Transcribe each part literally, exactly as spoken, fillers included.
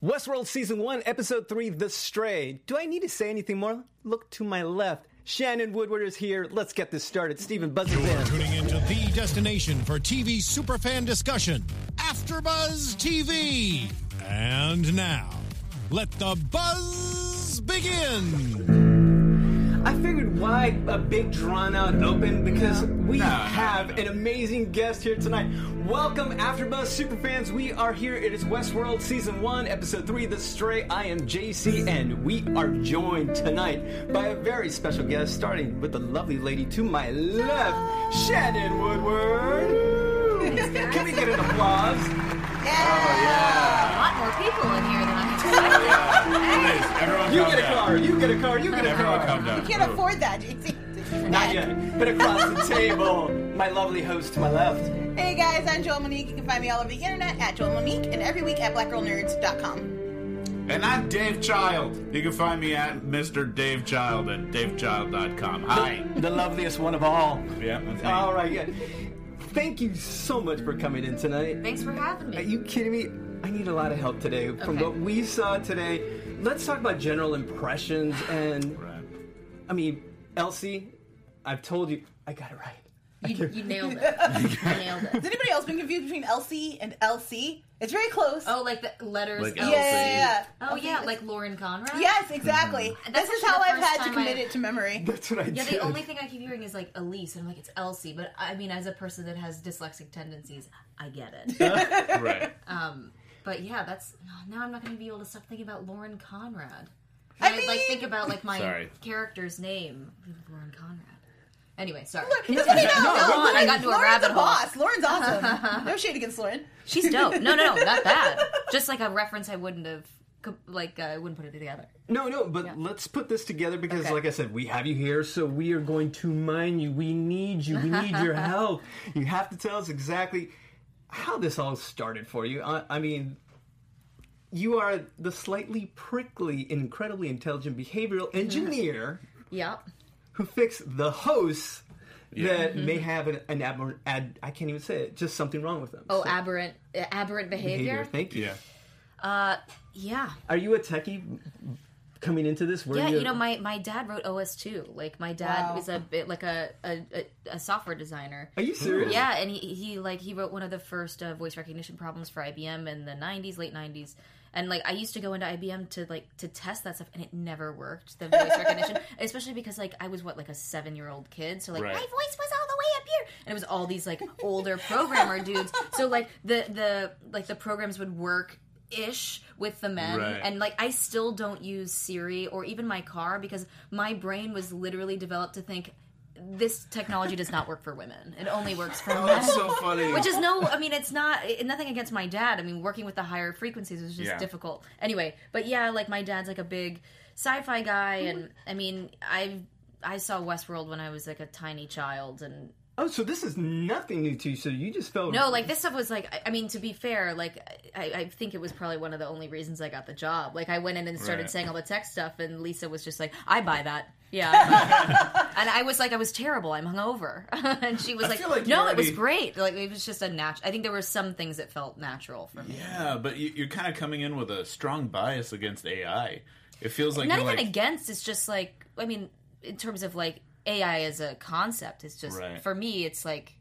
Westworld Season one, Episode three, The Stray. Do I need to say anything more? Look to my left. Shannon Woodward is here. Let's get this started. Stephen Buzzard You're in. tuning into the destination for T V superfan discussion, AfterBuzz T V. And now, let the buzz begin. I figured why a big drawn-out open, because we No, no, have no. an amazing guest here tonight. Welcome, AfterBuzz superfans. We are here. It is Westworld Season one, Episode three, The Stray. I am J C, and we are joined tonight by a very special guest, starting with the lovely lady to my left, Shannon Woodward. Can we get an applause? Yeah. A lot more people in here than I Please, everyone You calm get a down. car, you get a car, you get a Everyone car. calm down. You can't afford that, J C. Not yet, but across the table, my lovely host to my left. Hey guys, I'm Joel Monique. You can find me all over the internet at Joel Monique and every week at black girl nerds dot com. And I'm Dave Child. You can find me at Mister Dave Child at dave child dot com. Hi. The loveliest one of all. Yeah, that's me. All right, yeah. Thank you so much for coming in tonight. Thanks for having me. Are you kidding me? I need a lot of help today. From Okay. what we saw today, let's talk about general impressions. And, Right. I mean, Elsie, I've told you, I got it right. You, you nailed it. You nailed Has it. anybody else been confused between Elsie and L C? It's very close. Oh, like the letters. Like L yeah, C. yeah, yeah. Oh, yeah, like Lauren Conrad? Yes, exactly. That's This is actually how the I've first had to time commit I- it to memory. That's what I Yeah, did. the only thing I keep hearing is like Elise, and I'm like, it's Elsie. But I mean, as a person that has dyslexic tendencies, I get it. Right. um, but yeah, that's. Now I'm not going to be able to stop thinking about Lauren Conrad. I I, like mean- think about like my Sorry. character's name, Lauren Conrad. Anyway, sorry. Look, doesn't he know? Go on, I got into a Lauren's rabbit a hole. boss. Lauren's awesome. No shade against Lauren. She's dope. No, no, no, not bad. Just like a reference I wouldn't have, co- like, uh, I wouldn't put it together. No, no, but Yeah. let's put this together because, Okay. like I said, we have you here, so we are going to mine you. We need you. We need your help. You have to tell us exactly how this all started for you. I, I mean, you are the slightly prickly, incredibly intelligent behavioral engineer Yeah. who fixed the hosts Yeah. that may have an, an aberrant, ad, I can't even say it, just something wrong with them. Oh, So- aberrant, uh, aberrant behavior. Thank you. Yeah. Uh, yeah, Are you a techie coming into this? Were yeah. you, You know, my, my dad wrote O S two. Like, my dad Wow. was a bit like a, a, a, a software designer. Are you serious? Yeah, and he, he like he wrote one of the first uh, voice recognition problems for I B M in the nineties, late nineties. And like I used to go into I B M to like to test that stuff, and it never worked. The voice recognition, especially because like I was what like a seven year old kid, so like Right. my voice was all the way up here, and it was all these like older programmer dudes. So like the the like the programs would work ish with the men, Right. and like I still don't use Siri or even my car because my brain was literally developed to think this technology does not work for women. It only works for Oh, men. that's so funny. Which is no, I mean, it's not, it, nothing against my dad. I mean, working with the higher frequencies is just Yeah. difficult. Anyway, but yeah, like my dad's like a big sci-fi guy, and I mean, I I saw Westworld when I was like a tiny child, and Oh, so this is nothing new to you. So you just felt no, like this stuff was like, I, I mean, to be fair, like I, I think it was probably one of the only reasons I got the job. Like I went in and started Right. saying all the tech stuff, and Lisa was just like, I buy that. Yeah. I buy that. And I was like, I was terrible. I'm hungover. And she was I like, feel like no, you it was already- great. Like it was just a natural. I think there were some things that felt natural for me. Yeah, but you, you're kind of coming in with a strong bias against A I. It feels like Not you're even like, against. It's just like, I mean, in terms of like A I as a concept, it's just Right. for me, it's like,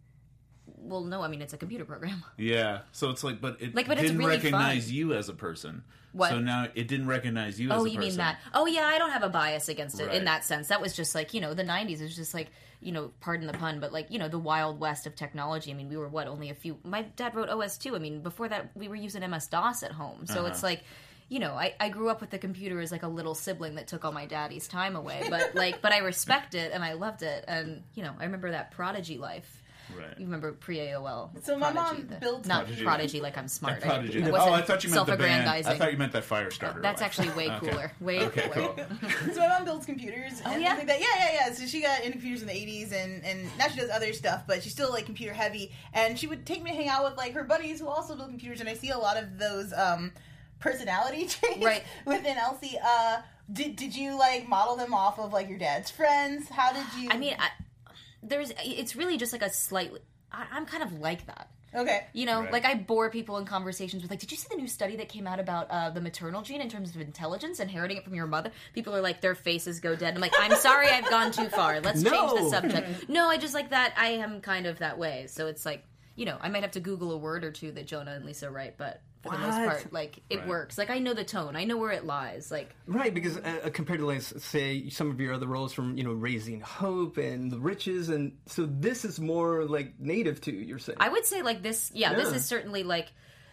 well, no, I mean, it's a computer program. yeah. So it's like, but it Like, but it's didn't really recognize fun. you as a person. What? So now it didn't recognize you as Oh, a you person. mean that? Oh, yeah, I don't have a bias against it Right. in that sense. That was just like, you know, the nineties is just like, you know, pardon the pun, but like, you know, the wild west of technology. I mean, we were what, only a few. My dad wrote O S two. I mean, before that, we were using M S DOS at home. So Uh-huh. it's like, you know, I, I grew up with the computer as like a little sibling that took all my daddy's time away. But like, but I respect it and I loved it. And, you know, I remember that Prodigy life. Right. You remember pre-A O L. So my Prodigy, mom the- builds- Not Prodigy. Prodigy, like I'm smart. That Prodigy. I, Oh, wasn't I thought you meant the band. self-aggrandizing. I thought you meant that fire starter. That's life. actually way Okay. cooler. Way Okay, cooler. cool. So my mom builds computers and Oh, yeah? things like that. Yeah, yeah, yeah. So she got into computers in the eighties, and, and now she does other stuff, but she's still like computer heavy. And she would take me to hang out with like her buddies who also build computers, and I see a lot of those um, personality traits Right. within Elsie. Uh, did did you like model them off of like your dad's friends? How did you? I mean, I, there's it's really just like a slightly. I, I'm kind of like that. Okay. You know, Right. like I bore people in conversations with like, did you see the new study that came out about uh, the maternal gene in terms of intelligence, inheriting it from your mother? People are like, their faces go dead. I'm like, I'm sorry, I've gone too far. Let's No. change the subject. No, I just like that. I am kind of that way. So it's like, you know, I might have to Google a word or two that Jonah and Lisa write, but for the most What? part, like it Right. works. Like I know the tone. I know where it lies. Like Right, because uh, compared to, like, s- say, some of your other roles from, you know, Raising Hope and The Riches, and so this is more, like, native to you, you're saying. I would say like this, yeah, this Yeah. is certainly like,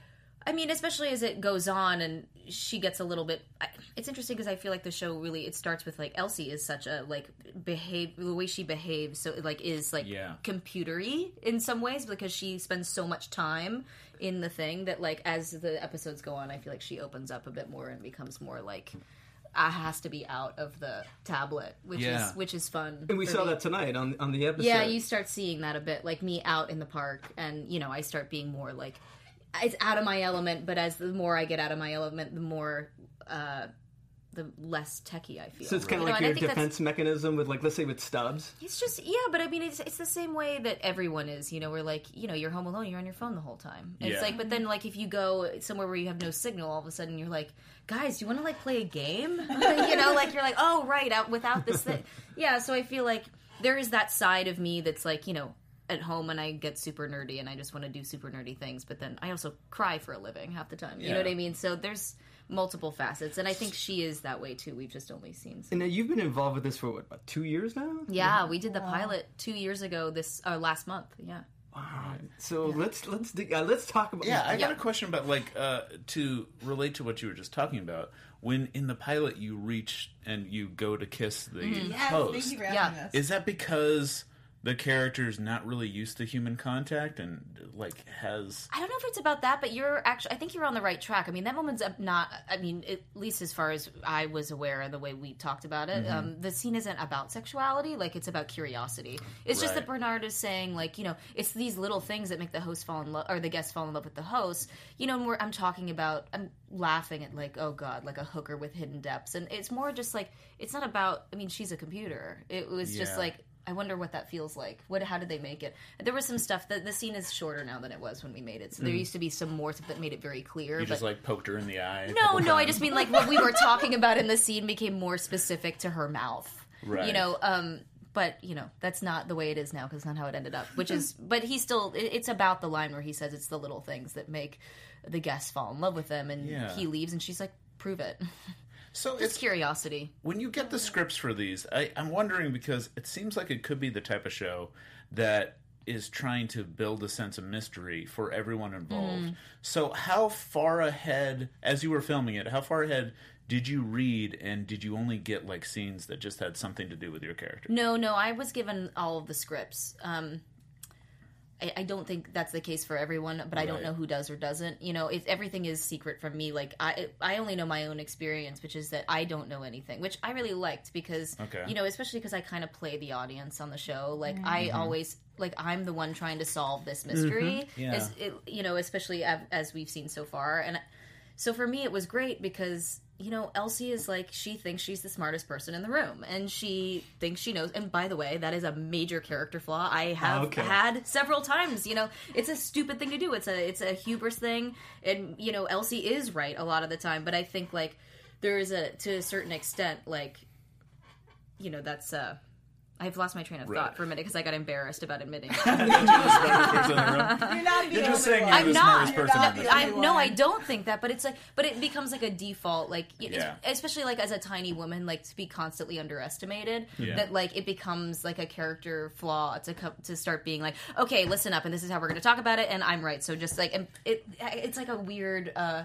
I mean, especially as it goes on and she gets a little bit, I- it's interesting because I feel like the show really, it starts with like Elsie is such a like behave, the way she behaves, so like is like Yeah. computery in some ways because she spends so much time in the thing that like as the episodes go on, I feel like she opens up a bit more and becomes more like, uh, has to be out of the tablet, which Yeah. is which is fun. and we for saw me. that tonight on on the episode. Yeah, you start seeing that a bit, like me out in the park, and you know, I start being more like it's out of my element. But as the more I get out of my element, the more, uh, the less techie I feel. So it's kind You of know, like and I your think that's- defense mechanism with, like, let's say with Stubbs. It's just yeah, but I mean, it's it's the same way that everyone is. You know, we're like, you know, you're home alone, you're on your phone the whole time. And It's Yeah. like, but then like if you go somewhere where you have no signal, all of a sudden you're like, guys, do you want to like play a game? You know, like you're like, oh right, out without this thing. Yeah, so I feel like there is that side of me that's like, you know, at home and I get super nerdy and I just want to do super nerdy things, but then I also cry for a living half the time. You know Yeah. what I mean? So there's multiple facets, and I think she is that way too. We've just only seen some. And now you've been involved with this for, what, about two years now? Yeah, we did the pilot two years ago. This uh, last month. Yeah. Wow. So let's let's dig, uh, let's talk about. Yeah, I got Yeah. a question about like uh, to relate to what you were just talking about. When in the pilot you reach and you go to kiss the Yes, host, thank you for Yeah. asking this. is that because the character's not really used to human contact and like has I don't know if it's about that, but you're actually, I think you're on the right track. I mean, that moment's up- not, I mean, at least as far as I was aware of the way we talked about it, um, the scene isn't about sexuality, like, it's about curiosity. It's just Right. that Bernard is saying, like, you know, it's these little things that make the host fall in love, or the guest fall in love with the host. You know, and we're, I'm talking about, I'm laughing at, like, oh god, like a hooker with hidden depths. And it's more just like, it's not about, I mean, she's a computer. It was just Yeah. like, I wonder what that feels like. What? How did they make it? There was some stuff that the scene is shorter now than it was when we made it. So there used to be some more stuff that made it very clear. you but just like poked her in the eye? a no, couple no, I times? just mean like what we were talking about in the scene became more specific to her mouth. Right. You know, um, but you know that's not the way it is now because that's not how it ended up. Which is, but he still, it, it's about the line where he says it's the little things that make the guests fall in love with him, and Yeah. he leaves, and she's like, prove it. So Just it's curiosity. when you get the scripts for these, I, I'm wondering because it seems like it could be the type of show that is trying to build a sense of mystery for everyone involved. Mm. So how far ahead, as you were filming it, how far ahead did you read, and did you only get like scenes that just had something to do with your character? No, no, I was given all of the scripts. Um, I, I don't think that's the case for everyone, but I don't Right. know who does or doesn't. You know, if everything is secret from me, like I, I only know my own experience, which is that I don't know anything, which I really liked because, Okay. you know, especially because I kind of play the audience on the show. Like I always, like I'm the one trying to solve this mystery. Yeah. As, it, you know, especially as, as we've seen so far, and so for me, it was great because, you know, Elsie is like, she thinks she's the smartest person in the room. And she thinks she knows. And by the way, that is a major character flaw I have Okay. had several times. You know, it's a stupid thing to do. It's a it's a hubris thing. And, you know, Elsie is right a lot of the time. But I think, like, there is a, to a certain extent, like, you know, that's, uh, I've lost my train of Right. thought for a minute because I got embarrassed about admitting it. You're the smartest person in the room. You're not the You're just only saying one. you're I'm the not. smartest person You're in not the the room. I only no, one. I don't think that, but it's like, but it becomes like a default, like, y- it's- Yeah. especially like as a tiny woman, like to be constantly underestimated. Yeah. That like it becomes like a character flaw to co- to start being like, okay, listen up, and this is how we're going to talk about it, and I'm right. So just like, and it, it's like a weird uh,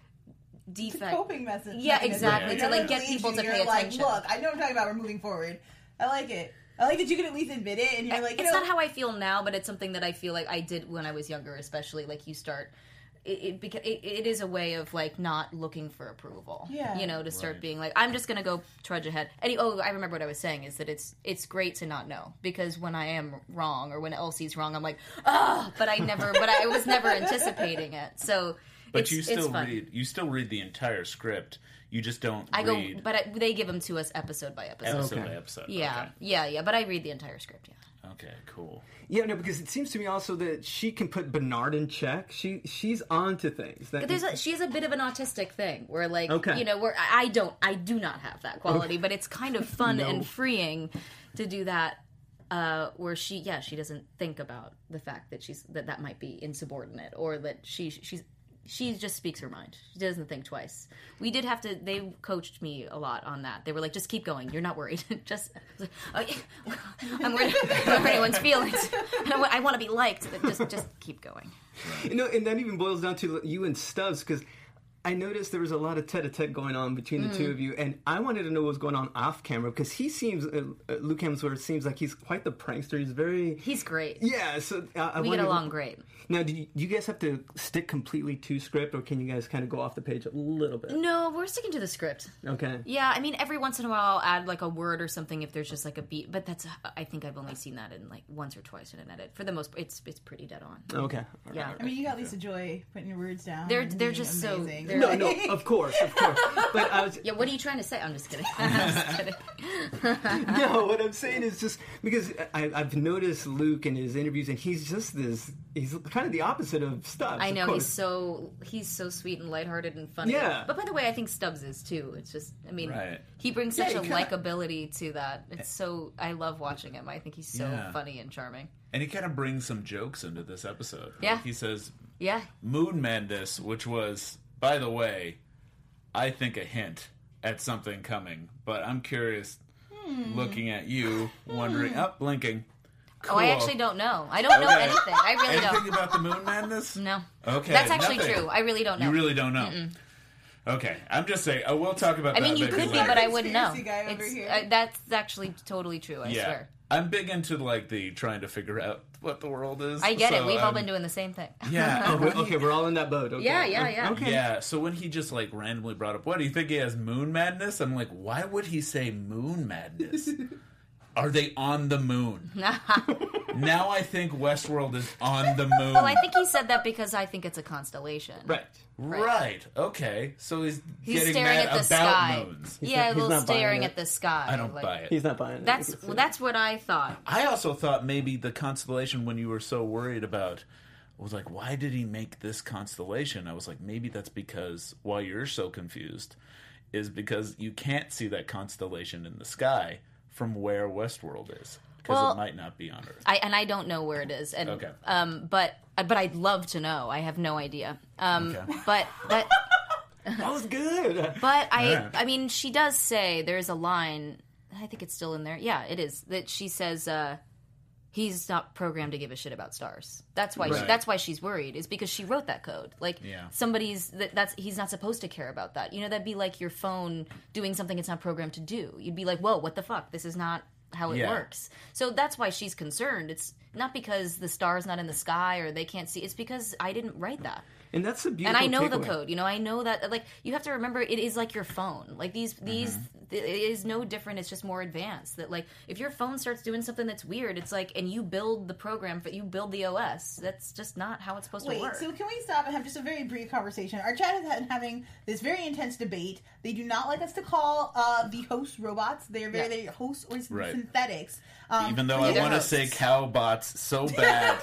defect. Coping message. Yeah, mechanism. exactly, You're to, like, not get leaving, people to you're pay like, attention. Look, I know what I'm talking about. We're moving forward. I like it. I like that you can at least admit it, and you're like, you it's know, not how I feel now, but it's something that I feel like I did when I was younger, especially like you start. It it, beca- it it is a way of like not looking for approval. Yeah. You know, to start Right. being like, I'm just gonna go trudge ahead. And oh, I remember what I was saying is that it's it's great to not know because when I am wrong or when Elsie's wrong, I'm like, oh, but I never, but I was never anticipating it. So, But it's, you it's still fun. read. You still read the entire script. You just don't I go, read but I, they give them to us episode by episode. episode Okay. by episode. Yeah, Okay. yeah, yeah. But I read the entire script. Yeah. Okay, cool. Yeah, no, because it seems to me also that she can put Bernard in check. She she's on to things. That There's a, she has a bit of an autistic thing where, like, Okay. you know, where I I don't, I do not have that quality, but it's kind of fun No. and freeing to do that. Uh, where she, yeah, she doesn't think about the fact that she's that that might be insubordinate, or that she she's she just speaks her mind. She doesn't think twice. We did have to. They coached me a lot on that. They were like, "Just keep going. You're not worried. just, like, oh, yeah. I'm worried about anyone's feelings. And I, I want to be liked. Just, just keep going." You know, and that even boils down to you and Stubbs, because I noticed there was a lot of tete-a-tete going on between the Mm. two of you, and I wanted to know what was going on off camera, because he seems, uh, uh, Luke Hemsworth seems like he's quite the prankster. He's very... He's great. Yeah, so uh, I We wondered- get along great. Now, do you, do you guys have to stick completely to script, or can you guys kind of go off the page a little bit? No, we're sticking to the script. Okay. Yeah, I mean, every once in a while I'll add like a word or something if there's just like a beat, but that's, I think I've only seen that in like once or twice in an edit. For the most part, it's it's pretty dead on. Okay. All Yeah. right. I mean, you got Lisa Joy putting your words down. They're- and they're being just so- amazing. they're- No, no, of course, of course. But I was... Yeah, what are you trying to say? I'm just kidding. I'm just kidding. No, what I'm saying is just because I, I've noticed Luke in his interviews, and he's just this, he's kind of the opposite of Stubbs. I of know, course. he's so he's so sweet and lighthearted and funny. Yeah. But by the way, I think Stubbs is too. It's just, I mean, Right. he brings Yeah, such he a kinda- likability to that. It's so, I love watching him. I think he's so Yeah. funny and charming. And he kind of brings some jokes into this episode. Yeah. Like he says, Yeah. Moon Madness, which was, by the way, I think a hint at something coming. But I'm curious, looking at you, wondering, up, blinking. Oh, I Cool. actually don't know. I don't know Okay. anything. I really Anything don't. about the Moon Madness? No. Okay. That's actually nothing. true. I really don't know. You really don't know. Okay, I'm just saying. Oh, we'll talk about I that. mean, you maybe could be, later. but I wouldn't know. Conspiracy guy over It's, here. uh, that's actually totally true. I yeah, swear. I'm big into like the trying to figure out what the world is. I get it. so, We've all um, been doing the same thing. Yeah. Oh, we're- okay, we're all in that boat. Okay. Yeah, yeah, yeah. Okay. Yeah, so when he just like randomly brought up, what do you think he has moon madness? I'm like, why would he say moon madness? Are they on the moon? Now I think Westworld is on the moon. Well, I think he said that because I think it's a constellation. Right. Right. Okay. So he's, He's getting staring mad at the about sky. moons. Yeah, not- a he's little not buying staring it. at the sky. I don't like- buy it. He's not buying it. That's I can see well, it. that's what I thought. I also thought maybe the constellation when you were so worried about was like, why did he make this constellation? I was like, maybe that's because why you're so confused is because you can't see that constellation in the sky from where Westworld is because Well, it might not be on Earth. I and I don't know where it is. And Okay. um, but but I'd love to know. I have no idea. Um, Okay. but that. That was good. But I, Yeah. I mean, she does say there's a line. I think it's still in there. Yeah, it is that she says uh, he's not programmed to give a shit about stars. That's why. She, Right. that's why she's worried. Is because she wrote that code. Like Yeah. somebody's that, that's he's not supposed to care about that. You know, that'd be like your phone doing something it's not programmed to do. You'd be like, whoa, what the fuck? This is not how it Yeah. works. So that's why she's concerned. It's not because the star's not in the sky or they can't see. It's because I didn't write that. And that's a And beautiful I know the takeaway. code, you know. I know that, like, you have to remember, it is like your phone. Like these, these, th- it is no different. It's just more advanced. That, like, if your phone starts doing something that's weird, it's like, and you build the program, but you build the O S. That's just not how it's supposed Wait, to work. so can we stop and have just a very brief conversation? Our chat has been having this very intense debate. They do not like us to call uh, the hosts robots. They are very, Yeah. they hosts or Right. synthetics. Um, Even though Yeah, I they're want to hosts. say cowbots so bad.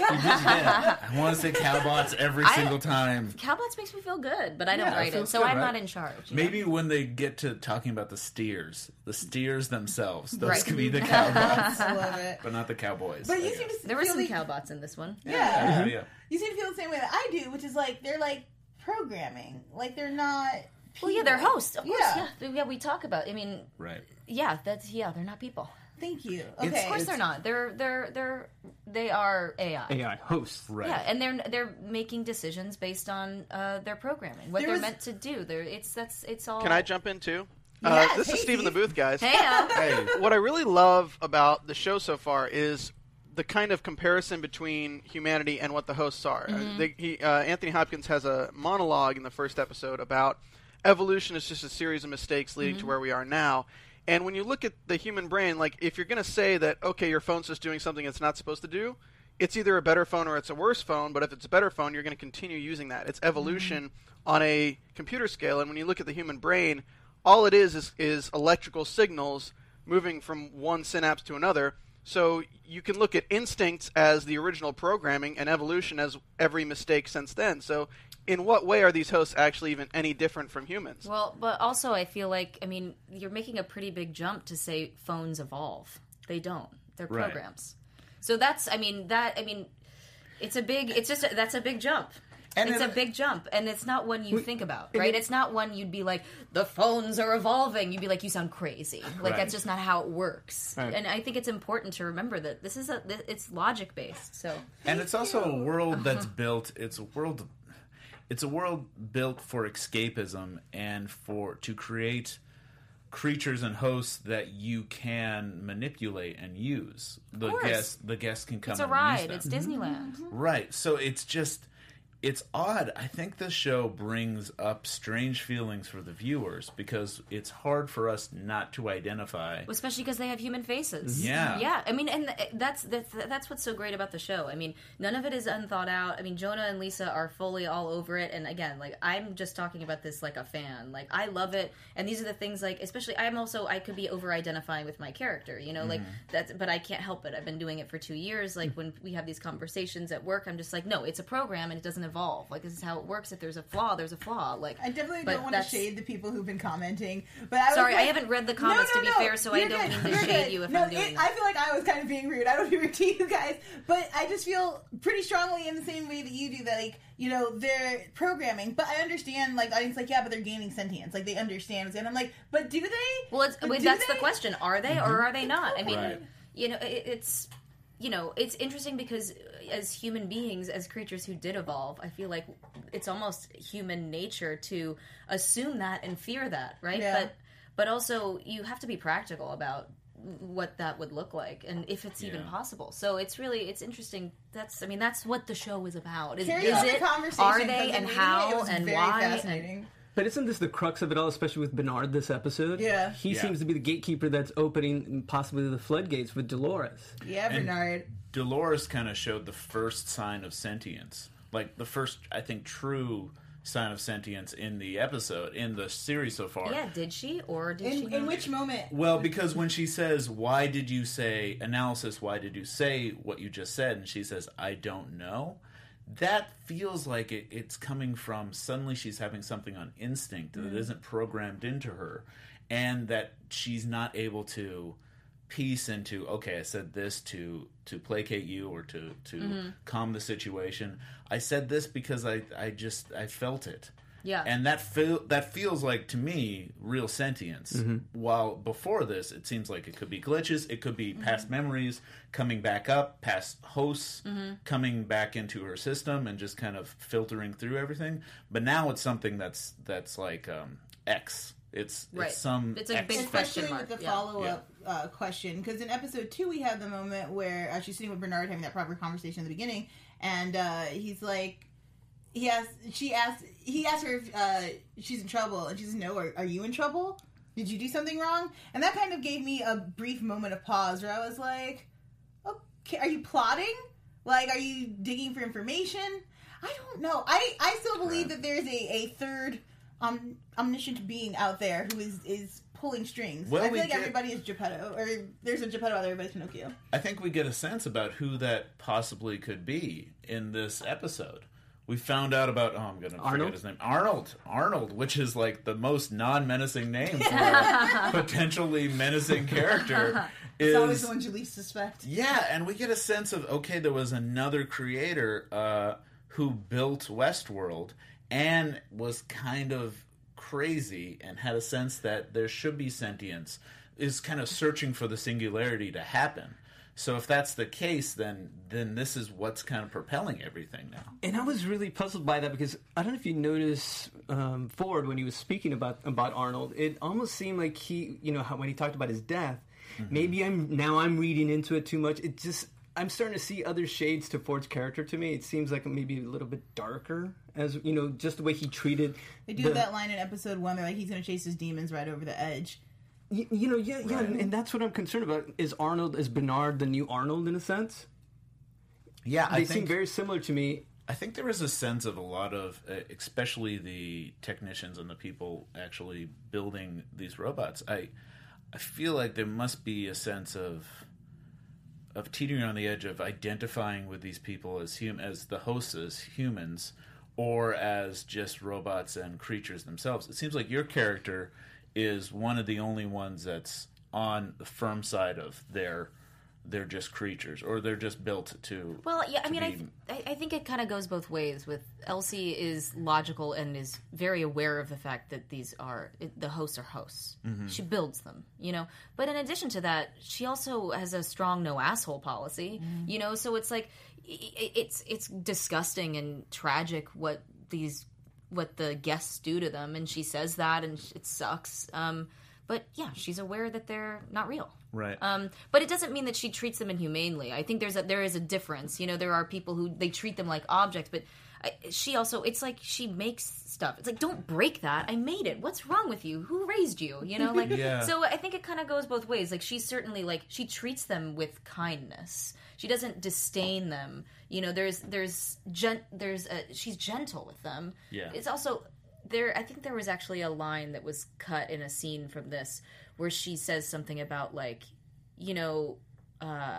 I want to say cowbots every I- single time. Cowbots makes me feel good, but I don't Yeah, it write it, feels so good, I'm right? not in charge. you know? Maybe when they get to talking about the steers, the steers themselves, those Right. could be the cowbots, I love it. but not the cowboys. But I you guess. seem to There were feel some the- cowbots in this one. Yeah. Yeah, yeah. You seem to feel the same way that I do, which is like they're like programming. Like they're not. Well, yeah, they're people. hosts, of course. Yeah. Yeah, yeah. We talk about. I mean, Right. yeah, that's yeah. They're not people. Thank you. It's- Okay. Of course, they're not. They're they're they're they are A I. A I hosts. Right. Yeah, and they're they're making decisions based on uh, their programming, what There they're was- meant to do. They're it's that's it's all. Can I jump in too? Yes, uh, this hey, is Steve in the Steve. booth, guys. Hey, uh, Hey. What I really love about the show so far is the kind of comparison between humanity and what the hosts are. Uh, they, he, uh, Anthony Hopkins has a monologue in the first episode about evolution is just a series of mistakes leading to where we are now. And when you look at the human brain, like if you're going to say that, okay, your phone's just doing something it's not supposed to do, it's either a better phone or it's a worse phone, but if it's a better phone, you're going to continue using that. It's evolution on a computer scale, and when you look at the human brain, all it is is, is electrical signals moving from one synapse to another. So you can look at Instincts as the original programming and Evolution as every mistake since then. So in what way are these hosts actually even any different from humans? Well, but also I feel like, I mean, you're making a pretty big jump to say phones evolve. They don't. They're Right. programs. So that's, I mean, that, I mean, it's a big, it's just, a, that's a big jump. And it's it- a big jump, and it's not one you think about, and right? it- It's not one you'd be like, the phones are evolving. You'd be like, you sound crazy. Like, Right. that's just not how it works. Right. And I think it's important to remember that this is a, it's logic based. So And it's also a world that's built. It's a world. It's a world built for escapism and for to create creatures and hosts that you can manipulate and use. The course. guests, the guests can come. it's a and ride. use It's them. Disneyland. Right. So it's just, it's odd. I think this show brings up strange feelings for the viewers because it's hard for us not to identify. Especially because they have human faces. Yeah. Yeah. I mean, and that's, that's that's what's so great about the show. I mean, none of it is unthought out. I mean, Jonah and Lisa are fully all over it. And again, like, I'm just talking about this like a fan. Like, I love it. And these are the things, like, especially, I'm also, I could be over-identifying with my character, you know? Like, that's, but I can't help it. I've been doing it for two years. Like, when we have these conversations at work, I'm just like, no, it's a program and it doesn't evolve. Like, this is how it works. If there's a flaw, there's a flaw. Like, I definitely but don't want to that's- shade the people who've been commenting, but I was Sorry, like, I haven't read the comments, no, no, to be no, fair, so I you're don't good, mean to you're shade good. you if no, I'm doing it, that. I feel like I was kind of being rude. I don't be rude to you guys, but I just feel pretty strongly in the same way that you do that, like, you know, they're programming, but I understand, like, audience, like, yeah, but they're gaining sentience, like, they understand, and I'm like, but do they? Well, it's, But wait, do that's they? the question. Are they or are they not? I mean, Right. you know, it, it's you know, it's interesting because as human beings, as creatures who did evolve, I feel like it's almost human nature to assume that and fear that, right? Yeah. But but also you have to be practical about what that would look like and if it's even Yeah. possible. So it's really it's interesting. That's I mean that's what the show is about. Is, Carry is on the it? conversation, Are 'cause they in and reading how it, it was and very why? And, fascinating. But isn't this the crux of it all, especially with Bernard this episode? Yeah. He Yeah. seems to be the gatekeeper that's opening possibly the floodgates with Dolores. Yeah, And- Bernard. Dolores kind of showed the first sign of sentience, like the first, I think, true sign of sentience in the episode in the series so far. yeah, did she or did she In, not? in which moment? Well, because when she says, "Why did you say analysis? Why did you say what you just said?" and she says, "I don't know," that feels like it, it's coming from suddenly she's having something on instinct that isn't programmed into her, and that she's not able to piece into, okay, I said this to to placate you or to to calm the situation. I said this because I I just I felt it. Yeah. And that feel that feels like to me real sentience. While before this, it seems like it could be glitches, it could be past memories coming back up, past hosts coming back into her system and just kind of filtering through everything. But now it's something that's that's like um, X. It's Right. it's some It's a X big thing. question Especially mark, with the yeah. follow-up uh, question, because in episode two we have the moment where uh, she's sitting with Bernard having that proper conversation in the beginning, and uh, he's like, he asks, she asks, he asks her if uh, she's in trouble, and she says, "No, are, are you in trouble? Did you do something wrong?" And that kind of gave me a brief moment of pause where I was like, "Okay, are you plotting? Like, are you digging for information?" I don't know. I, I still believe Right. that there's a, a third um, omniscient being out there who is, is pulling strings. Well, I feel we like get- everybody is Geppetto, or there's a Geppetto out there, everybody's Pinocchio. I think we get a sense about who that possibly could be in this episode. We found out about, oh, I'm going to forget Arnold? his name. Arnold. Arnold, which is like the most non-menacing name for a potentially menacing character. It's is, always the ones you least suspect. Yeah, and we get a sense of, okay, there was another creator uh, who built Westworld and was kind of crazy and had a sense that there should be sentience, is kind of searching for the singularity to happen. So if that's the case, then then this is what's kind of propelling everything now. And I was really puzzled by that because I don't know if you noticed um, Ford when he was speaking about about Arnold. It almost seemed like he, you know, how, when he talked about his death. Maybe I'm now I'm reading into it too much. It just I'm starting to see other shades to Ford's character. To me, it seems like maybe a little bit darker, as you know, just the way he treated. They do the- that line in episode one, they're like, he's going to chase his demons right over the edge. You, you know, yeah, yeah, and, and that's what I'm concerned about. Is Arnold, is Bernard the new Arnold in a sense? Yeah, They seem very similar to me. I think there is a sense of a lot of, uh, especially the technicians and the people actually building these robots. I, I feel like there must be a sense of of teetering on the edge of identifying with these people as hum- as the hosts as humans or as just robots and creatures themselves. It seems like your character is one of the only ones that's on the firm side of their they're just creatures, or they're just built to. Well, yeah, I mean, be... I, th- I I think it kind of goes both ways. With Elsie is logical and is very aware of the fact that these are it, the hosts are hosts. Mm-hmm. She builds them, you know. But in addition to that, she also has a strong no asshole policy, mm-hmm. you know. So it's like it, it's it's disgusting and tragic what these what the guests do to them, and she says that, and it sucks. Um, but yeah, she's aware that they're not real. Right. Um, but it doesn't mean that she treats them inhumanely. I think there's a, there is a difference. You know, there are people who they treat them like objects, but I, she also, it's like she makes stuff. It's like, don't break that. I made it. What's wrong with you? Who raised you? You know, like, yeah. So I think it kind of goes both ways. Like, she's certainly like, she treats them with kindness. She doesn't disdain them. You know, there's, there's, gent, there's a, she's gentle with them. Yeah. It's also, there, I think there was actually a line that was cut in a scene from this where she says something about, like, you know, uh,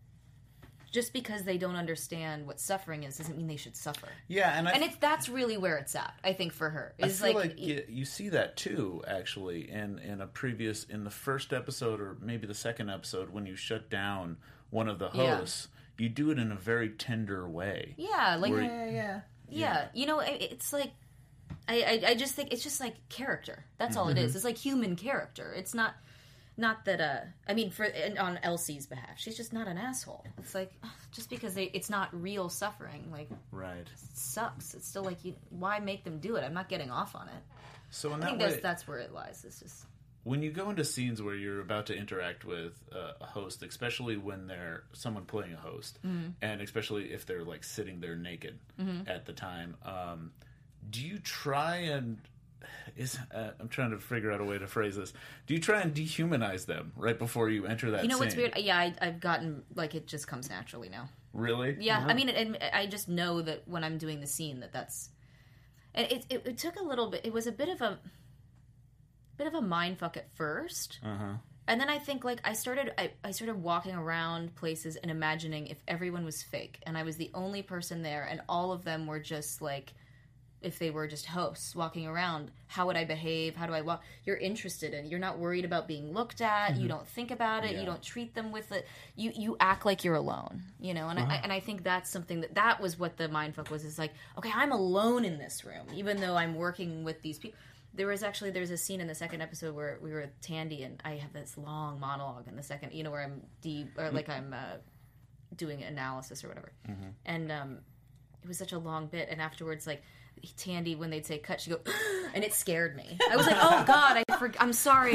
just because they don't understand what suffering is doesn't mean they should suffer. Yeah, and I and it's that's really where it's at, I think, for her. Is I feel like, like you, you see that too, actually, in in a previous, in the first episode or maybe the second episode, when you shut down one of the hosts, yeah. you do it in a very tender way. Yeah, like yeah, yeah, yeah. Yeah, you know, it, it's like. I, I, I just think it's just like character. That's all mm-hmm. it is. It's like human character. It's not, not that. Uh, I mean, for on Elsie's behalf, she's just not an asshole. It's like just because they, it's not real suffering. Like, right, it sucks. It's still like, you, why make them do it? I'm not getting off on it. So in I that think way, that's, that's where it lies. It's just when you go into scenes where you're about to interact with uh, a host, especially when they're someone playing a host, mm-hmm. and especially if they're like sitting there naked mm-hmm. at the time. Um, Do you try and is uh, I'm trying to figure out a way to phrase this. Do you try and dehumanize them right before you enter that? You know scene? what's weird? Yeah, I, I've gotten like it just comes naturally now. Really? Yeah, uh-huh. I mean, it, it, I just know that when I'm doing the scene that that's. And it, it it took a little bit. It was a bit of a bit of a mind fuck at first. Uh huh. And then I think, like, I started I, I started walking around places and imagining if everyone was fake and I was the only person there and all of them were just like. If they were just hosts walking around, how would I behave? How do I walk? You're interested in. You're not worried about being looked at. Mm-hmm. You don't think about it. Yeah. You don't treat them with it. You you act like you're alone. You know, and uh-huh. I and I think that's something that that was what the mindfuck was. Is like, okay, I'm alone in this room, even though I'm working with these people. There was actually there's a scene in the second episode where we were with Tandy, and I have this long monologue in the second. You know, where I'm deep or like I'm uh, doing analysis or whatever, mm-hmm. and um, it was such a long bit, and afterwards, like. Tandy, when they'd say cut, she'd go, and it scared me. I was like, oh God, I for- I'm sorry.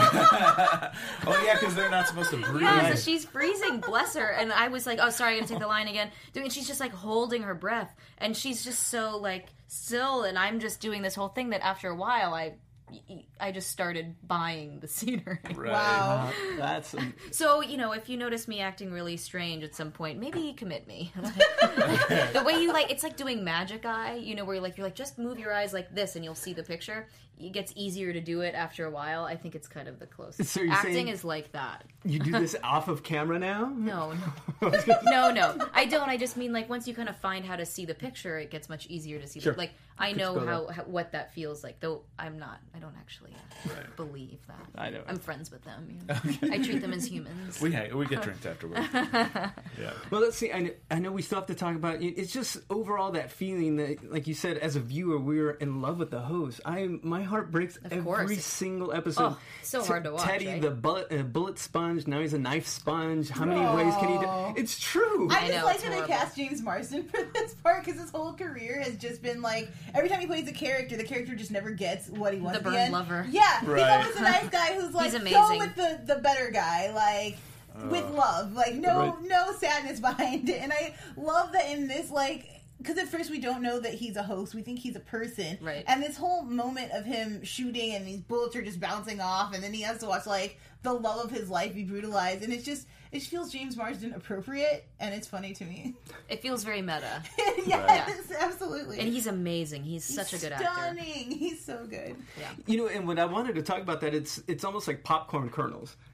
Oh yeah, because they're not supposed to breathe. Yeah, so she's freezing, bless her. And I was like, oh, sorry, I gotta take the line again. And she's just like holding her breath. And she's just so like still, and I'm just doing this whole thing that after a while, I I just started buying the scenery. Right. Wow. Uh, that's um, so, you know, if you notice me acting really strange at some point, maybe commit me. The way you like, it's like doing Magic Eye, you know, where you're like, you're like, just move your eyes like this and you'll see the picture. It gets easier to do it after a while. I think it's kind of the closest. So you're acting saying is like that. you do this off of camera now? No, no. no, no. I don't. I just mean like once you kind of find how to see the picture, it gets much easier to see. Sure. The, like I know how, how what that feels like, though I'm not. I don't actually uh, Right. believe that. I know. I'm friends with them. You know? Okay. I treat them as humans. We hang, we get drinks afterwards. Yeah. Well, let's see. I know, I know we still have to talk about it. It's just overall that feeling that, like you said, as a viewer, we're in love with the host. I my heart breaks Of every course. single episode. Oh, so hard to watch, Teddy, right? the bullet, uh, bullet sponge. Now he's a knife sponge. How many ways can he do? It's true. I I just know, like it's that they horrible. cast James Marsden for this part because his whole career has just been like every time he plays a character, the character just never gets what he wants. The at bird end. lover. Yeah, Right. he's always a nice guy who's like He's so amazing. with the the better guy, like. With love, like no, Right. no sadness behind it, and I love that in this, like, because at first we don't know that he's a host, we think he's a person, Right. And this whole moment of him shooting and these bullets are just bouncing off, and then he has to watch like the love of his life be brutalized, and it's just it just feels James Marsden appropriate, and it's funny to me. It feels very meta. Yes, absolutely. And he's amazing. He's, He's such a good stunning. actor. He's so good. Yeah. You know, and when I wanted to talk about that, it's it's almost like popcorn kernels.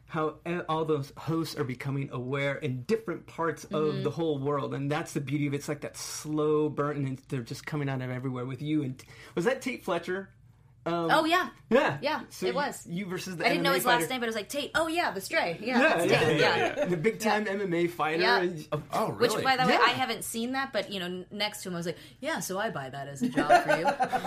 how all those hosts are becoming aware in different parts of Mm-hmm. the whole world, and that's the beauty of it. It's like that slow burn, and they're just coming out of everywhere with you. And was that Tate Fletcher? Um, Oh yeah, yeah, yeah, So it you- was. you versus the I didn't M M A know his fighter. last name, but I was like Tate. Oh yeah, the Stray. Yeah, Yeah, that's yeah, Tate. yeah, yeah. The big time M M A fighter. Yeah. And, Oh, Which, really? by the way, Yeah. I haven't seen that, but you know, next to him, I was like, "Yeah, so I buy that as a job for you."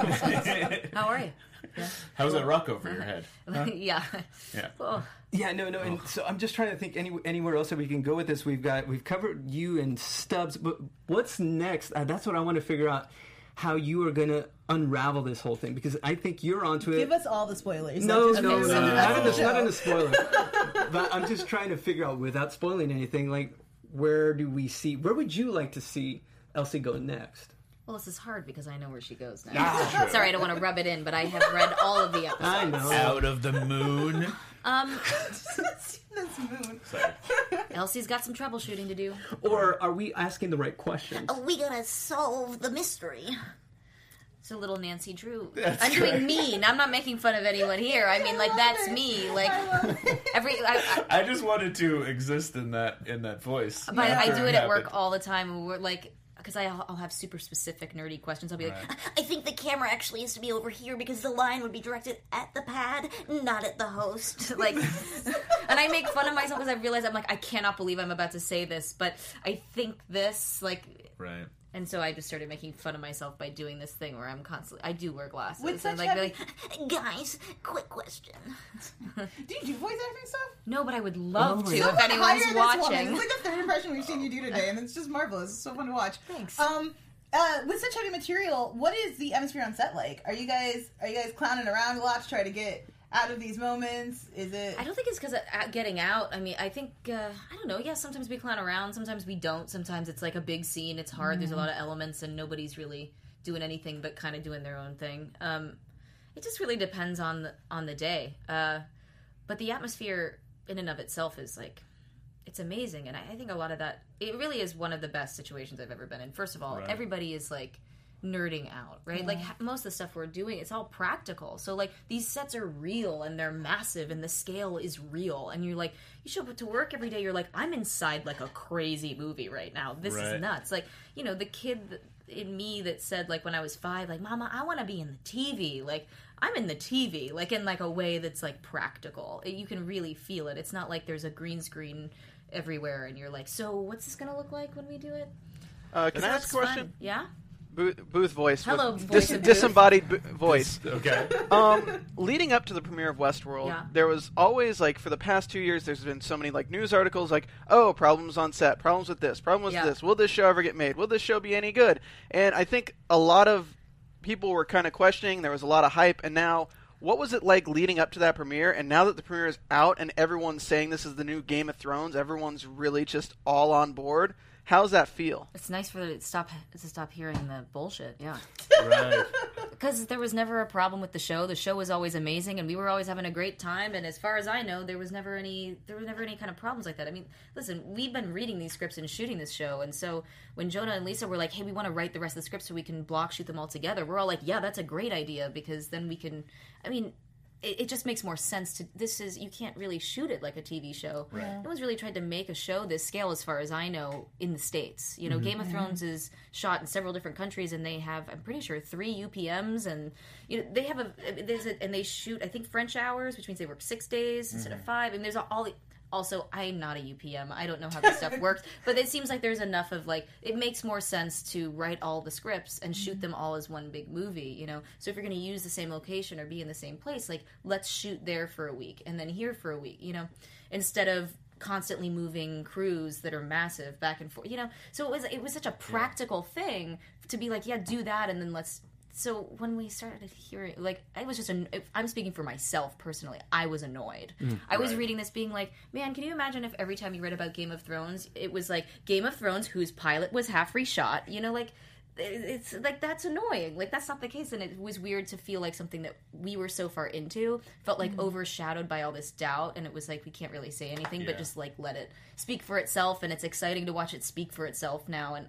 How are you? How's that rock over your head? yeah. Yeah. Oh. Yeah, no, no, and so I'm just trying to think any, anywhere else that we can go with this. We've got we've covered you and Stubbs, but what's next? Uh, that's what I want to figure out. How you are going to unravel this whole thing, because I think you're onto it. Give us all the spoilers. No, Not just- no, Okay, no, so- no, not in the, Show. not in the spoiler. But I'm just trying to figure out, without spoiling anything, like where do we see? Where would you like to see Elsie go next? Well, this is hard because I know where she goes now. Ah, Sorry, I don't want to rub it in, but I have read all of the episodes. I know. Out of the moon. Um, This moon. Sorry. Elsie's got some troubleshooting to do. Or are we asking the right questions? We gotta solve the mystery. It's a little Nancy Drew. That's I'm doing right. mean. I'm not making fun of anyone here. I mean, like that's me. Like every, I, I, I just wanted to exist in that in that voice. but I after do it at work happened. all the time. And we're like, because I'll, I'll have super specific nerdy questions. I'll be like, Right. I think the camera actually has to be over here because the line would be directed at the pad, not at the host. Like, and I make fun of myself because I realize I'm like, I cannot believe I'm about to say this, but I think this, like, Right. and so I just started making fun of myself by doing this thing where I'm constantly, I do wear glasses. With and such like, heavy- like, guys, quick question. Do you do voice acting stuff? No, but I would love Oh to my if Hire anyone's this woman. watching. It's like the third impression we've seen you do today, and it's just marvelous. It's so fun to watch. Thanks. Um, uh, with such heavy material, what is the atmosphere on set like? Are you guys are you guys clowning around a lot to try to get out of these moments? Is it? I don't think it's because of uh, getting out. I mean, I think, uh, I don't know. Yeah, sometimes we clown around. Sometimes we don't. Sometimes it's like a big scene. It's hard. There's a lot of elements and nobody's really doing anything but kind of doing their own thing. Um, it just really depends on the, on the day. Uh, but the atmosphere in and of itself is like, it's amazing. And I, I think a lot of that, it really is one of the best situations I've ever been in. First of all, Right. everybody is like, nerding out, right? Like ha- most of the stuff we're doing, it's all practical. So like these sets are real and they're massive and the scale is real. And you're like, you show up to work every day. You're like, I'm inside like a crazy movie right now. This Right. is nuts. Like, you know, the kid th- in me that said like when I was five, like, Mama, I want to be in the T V. Like, I'm in the T V, like in like a way that's like practical. You can really feel it. It's not like there's a green screen everywhere and you're like, so what's this gonna look like when we do it? Uh, can So I it's ask a question? fun. Yeah. Booth, booth voice. Hello, with voice of Booth. disembodied bo- voice. Okay. um, leading up to the premiere of Westworld, Yeah. there was always like for the past two years, there's been so many like news articles like, oh, problems on set, problems with this, problem with Yeah. this. Will this show ever get made? Will this show be any good? And I think a lot of people were kind of questioning. There was a lot of hype, and now. What was it like leading up to that premiere? And now that the premiere is out and everyone's saying this is the new Game of Thrones, everyone's really just all on board. How's that feel? It's nice for it to stop to stop hearing the bullshit. Yeah. Right. Because there was never a problem with the show. The show was always amazing, and we were always having a great time. And as far as I know, there was never any there were never any kind of problems like that. I mean, listen, we've been reading these scripts and shooting this show, and so when Jonah and Lisa were like, "Hey, we want to write the rest of the script so we can block shoot them all together," we're all like, "Yeah, that's a great idea because then we can." I mean. It, it just makes more sense to this is you can't really shoot it like a T V show. Right. No one's really tried to make a show this scale as far as I know in the States. You know, Game of Thrones is shot in several different countries and they have I'm pretty sure three U P Ms and you know they have a there's a, and they shoot I think French hours, which means they work six days mm-hmm. instead of five, and there's all also, I'm not a U P M. I don't know how this stuff works. But it seems like there's enough of, like, it makes more sense to write all the scripts and shoot them all as one big movie, you know? So if you're going to use the same location or be in the same place, like, let's shoot there for a week and then here for a week, you know? Instead of constantly moving crews that are massive back and forth, you know? So it was it was such a practical yeah. thing to be like, yeah, do that and then let's... So when we started hearing, like, I was just, an, I'm speaking for myself personally, I was annoyed. Mm, I was right. reading this being like, man, can you imagine if every time you read about Game of Thrones, it was like, Game of Thrones, whose pilot was half reshot, you know, like, it's like, that's annoying. Like, that's not the case, and it was weird to feel like something that we were so far into felt like mm. overshadowed by all this doubt, and it was like, we can't really say anything, yeah. but just, like, let it speak for itself, and it's exciting to watch it speak for itself now, and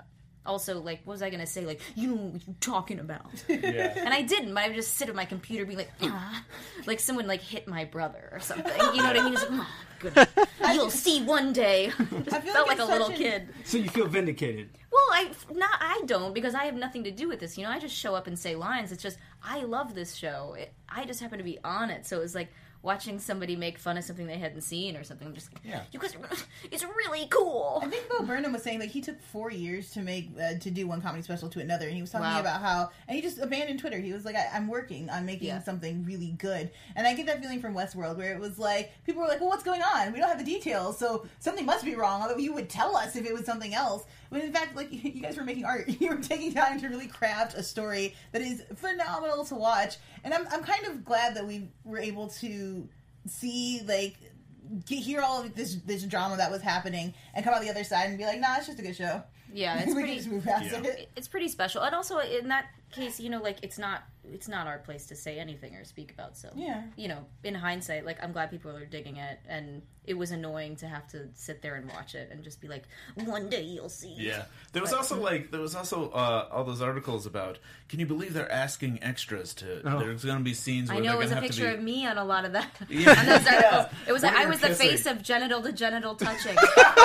also, like, what was I gonna say? Like, you know what you're talking about. Yeah. And I didn't, but I would just sit at my computer being like, ah. Like someone, like, hit my brother or something. You know what I mean? Just like, oh, goodness. You'll see one day. Just I feel felt like like, a it's little such an- kid. So you feel vindicated. Well, I not I don't because I have nothing to do with this. You know, I just show up and say lines. It's just I love this show. It, I just happen to be on it, so it was like watching somebody make fun of something they hadn't seen or something. I'm just like, Yeah. you guys, are, it's really cool. I think Bo Burnham was saying like he took four years to make uh, to do one comedy special to another, and he was talking Wow. about how and he just abandoned Twitter. He was like, I, "I'm working on making Yeah. something really good," and I get that feeling from Westworld, where it was like people were like, "Well, what's going on? We don't have the details, so something must be wrong." Although you would tell us if it was something else. But in fact, like you guys were making art, you were taking time to really craft a story that is phenomenal to watch, and I'm I'm kind of glad that we were able to see like get, hear all of this this drama that was happening and come out the other side and be like, nah, it's just a good show. Yeah, it's we pretty. can just move past Yeah. it. It's pretty special, and also in that case, you know, like it's not it's not our place to say anything or speak about. So Yeah. you know, in hindsight, like I'm glad people are digging it, and it was annoying to have to sit there and watch it and just be like, one day you'll see. Yeah, there was also like there was also uh, all those articles about. Can you believe they're asking extras to? Oh. There's going to be scenes where I know they're it was going a to have picture to of be. me on a lot of that. Yeah. On those articles. It was like When I you're was the kissing. face of genital to genital touching.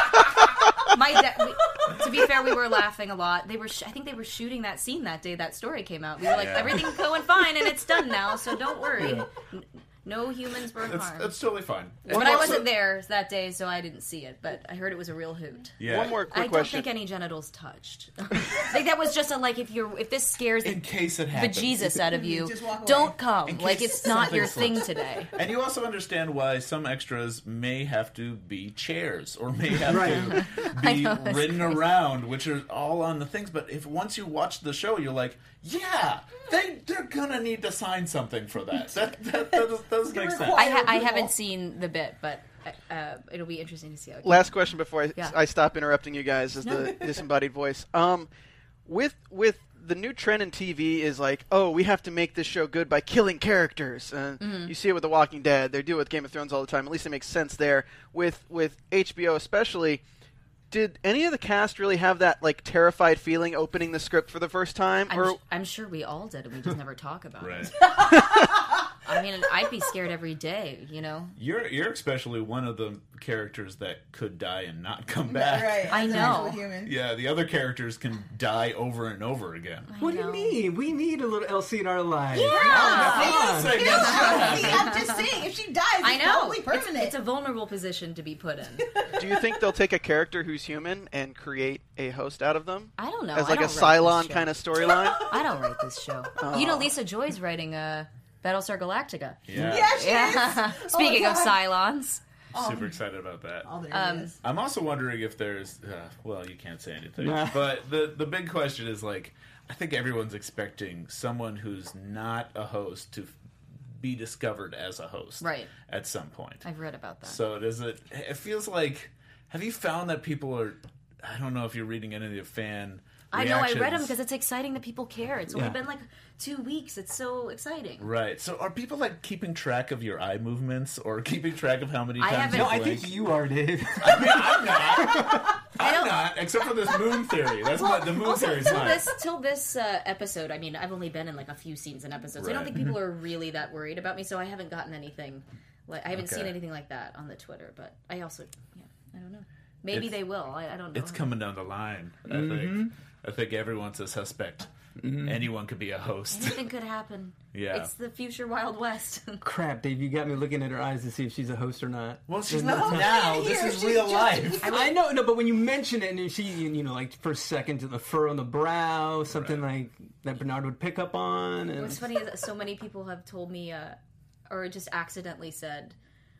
My da- we, to be fair, we were laughing a lot. They were, sh- I think, they were shooting that scene that day that story came out. We were like, Yeah. everything's going fine and it's done now, so don't worry. Yeah. N- No humans were That's, harmed. that's totally fine. But I wasn't there that day, so I didn't see it. But I heard it was a real hoot. Yeah. One more quick I don't question. think any genitals touched. I think that was just a like if you're if this scares In the case it happens. bejesus out of you, Just walk away. don't come. In Like case it's not your something thing slips. today. And you also understand why some extras may have to be chairs or may have Right. to I be know, that's ridden crazy. around, which are all on the things. But if once you watch the show, you're like, yeah, they they're gonna need to sign something for that. That that, that does, does make sense. I, ha- I approval. haven't seen the bit, but uh, it'll be interesting to see how it goes. Last question before I, Yeah. I stop interrupting you guys as the disembodied voice. Um, with with the new trend in T V is like, oh, we have to make this show good by killing characters. Uh, Mm-hmm. You see it with The Walking Dead. They do it with Game of Thrones all the time. At least it makes sense there. With with H B O especially, did any of the cast really have that like terrified feeling opening the script for the first time? I'm, or sh- I'm sure we all did, and we just never talk about Right. it. I mean, I'd be scared every day, you know? You're you're especially one of the characters that could die and not come back. Right. I as an know. actual human. Yeah, the other characters can die over and over again. What do you know. mean? We need a little Elsie in our lives. Yeah. I'm saying Yeah, that's- see, I'm just saying, if she dies, it's I know. probably It's, permanent. it's a vulnerable position to be put in. do you think they'll take a character who's human and create a host out of them? I don't know. As I like a don't write Cylon this show. kind of storyline? I don't write this show. You know, Lisa Joy's writing uh, Battlestar Galactica. Yeah, yeah, she Yeah. is. Speaking Oh, of God. Cylons. super excited about that. Oh, there Um, it is. I'm also wondering if there's, uh, well, you can't say anything, Nah. but the the big question is like, I think everyone's expecting someone who's not a host to f- be discovered as a host, Right. at some point. I've read about that. So does it? It feels like. Have you found that people are? I don't know if you're reading any of the fan. I know, I read them reactions. because it's exciting that people care. It's only Yeah. been like two weeks. It's so exciting. Right. So are people like keeping track of your eye movements or keeping track of how many I times haven't- you No, I blink? think you are, Dave. I mean, I'm not. I'm don't- not, except for this moon theory. That's my, the moon Also, theory's till mine. this till this uh, episode, I mean, I've only been in like a few scenes and episodes. I don't Right. think people are really that worried about me, so I haven't gotten anything. Like I haven't Okay. seen anything like that on the Twitter. But I also, yeah, I don't know. Maybe It's- they will. I, I don't know. It's coming down the line. I think. I think everyone's a suspect. Anyone could be a host. Anything could happen. Yeah. It's the future Wild West. Crap, Dave, you got me looking at her eyes to see if she's a host or not. Well, she's There's not no- now. This Here, is she's real just- life. I know, no, but when you mention it, and she, you know, like for a second, the fur on the brow, something like that Bernard would pick up on. And What's funny is that so many people have told me, uh, or just accidentally said,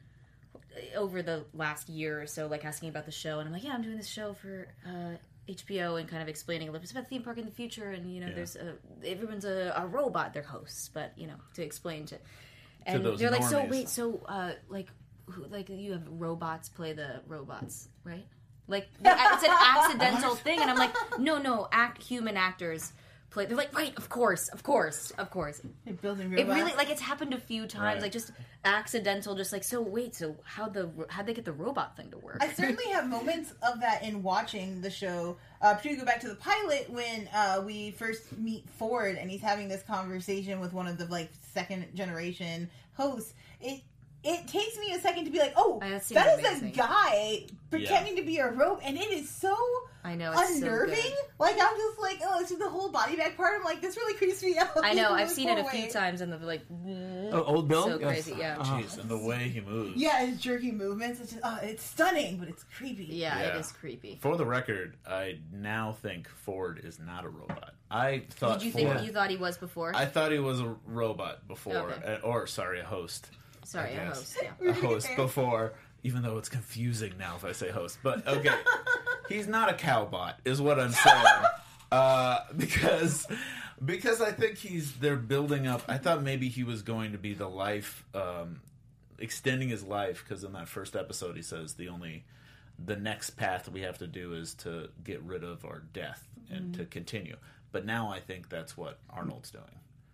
over the last year or so, like asking about the show, and I'm like, yeah, I'm doing this show for uh, H B O, and kind of explaining a little bit about the theme park in the future, and you know, Yeah. there's a, everyone's a, a robot, they're hosts, but you know, to explain to, and those they're like, so normies. wait, so uh, like, who, like you have robots play the robots, right? Like it's an accidental thing, and I'm like, no, no, act human actors play. They're like, right, of course, of course, of course. They're building It robots. really like it's happened a few times, Right. like just accidental. Just like so. Wait, so how the how'd they get the robot thing to work? I certainly have moments of that in watching the show. Uh, particularly go back to the pilot when uh, we first meet Ford and he's having this conversation with one of the like second generation hosts. It it takes me a second to be like, oh, I- that seems that is amazing. a guy pretending to be a robot, and it is so I know, it's so unnerving. good. Like I'm just like, oh, it's just the whole body bag part. I'm like, this really creeps me out. I know. in a I've really seen it a cool few way. times, and the like. Oh, Old Bill? So Yes. crazy, yeah. Uh-huh. Jeez, and the way he moves. Yeah, his jerky movements. It's just, uh, it's stunning, but it's creepy. Yeah, Yeah. it is creepy. For the record, I now think Ford is not a robot. I thought Did you Ford, think you thought he was before? I thought he was a robot before, Okay. uh, or sorry, a host. Sorry, I a guess. host. Yeah. A host before, even though it's confusing now if I say host. But okay, he's not a cowbot, is what I'm saying. uh, because because I think he's they're building up. I thought maybe he was going to be the life, um, extending his life. Because in that first episode, he says the only the next path we have to do is to get rid of our death and to continue. But now I think that's what Arnold's doing.